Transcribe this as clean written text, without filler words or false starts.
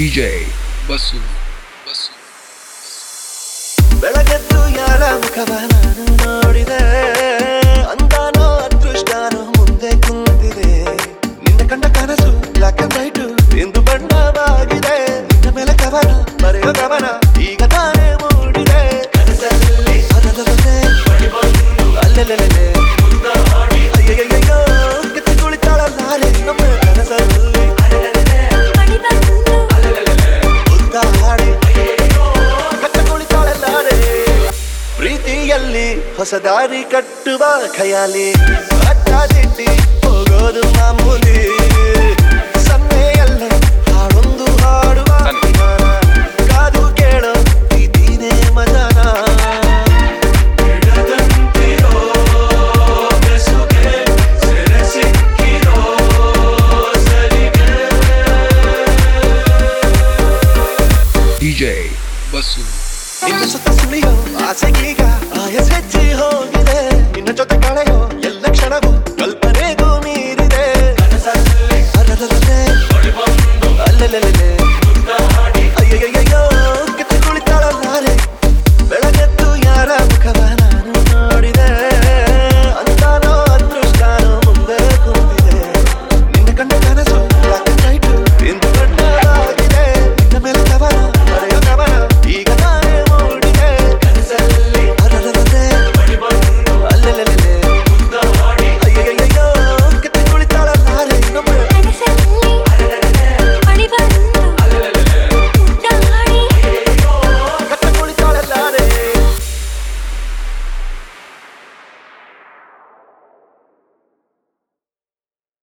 DJ bus ಬೆಳಗೆದ್ದು ಯಾರ ಮುಖವ ನಾನು ನೋಡಿದೆ, ಅಂದಾನೋ ಅದೃಷ್ಟನೋ ಮುಂದೆ ಕುಂತಿದೆ. ನಿನ್ನ ಕಂಡ ಕನಸು ಬ್ಲಾಕ್ ಅಂಡ್ ವೈಟ್ ಎಂದು ಬಣ್ಣವಾಗಿದೆ. ನಿನ್ನ ಮೇಲೆ ಕವನ ಬರೆಯೋ ಗಮನ ಈಗ ತಾನೇ ಮೂಡಿದೆ. ಕನಸಲ್ಲಿ ಅಲ್ಲೆಲ್ಲೆಲ್ಲೆ ಅಯ್ಯಯ್ಯಯ್ಯೋ ಕೆತ್ತಿ ಕುಳಿತಾಳಲ್ಲ ನಮ್ಮ ಕನಸಲ್ಲಿ ಪ್ರೀತಿಯಲ್ಲಿ ಹೊಸ ದಾರಿ ಕಟ್ಟುವ ಖಯಾಲಿ, ಅಡ್ಡಾದಿಡ್ಡಿ ಹೋಗೋದು ಮಾಮೂಲಿ. ಸನ್ನೆಯಲ್ಲೇ ಹಾಡೊಂದು ಹಾಡುವ ಕಾದು ಕೇಳೋ ಪ್ರೀತಿನೇ ಮಜಾನ. DJ ಬಸ್ಸು ನಿನ್ನ ಸುತ್ತ ಸುಳಿಯೋ ಆಸೆಗೀಗ ಆಯಸ್ ಹೆಚ್ಚಿ ಹೋಗಿ